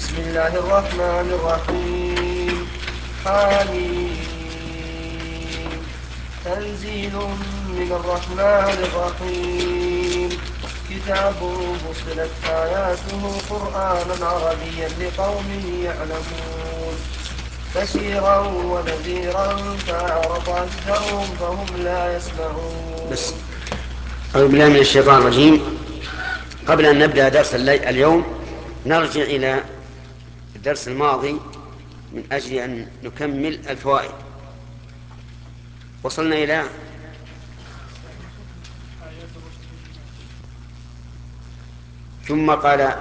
بسم الله الرحمن الرحيم. حميم. تنزيل من الرحمن الرحيم. كتاب فصلت آياته قرآنا عربيا لقوم يعلمون بشيرا ونذيرا فأعرض أكثرهم فهم لا يسمعون. بس أعوذ بالله من الشيطان الرجيم. قبل أن نبدأ درس اليوم نرجع إلى الدرس الماضي من أجل أن نكمل الفوائد. وصلنا إلى ثم قال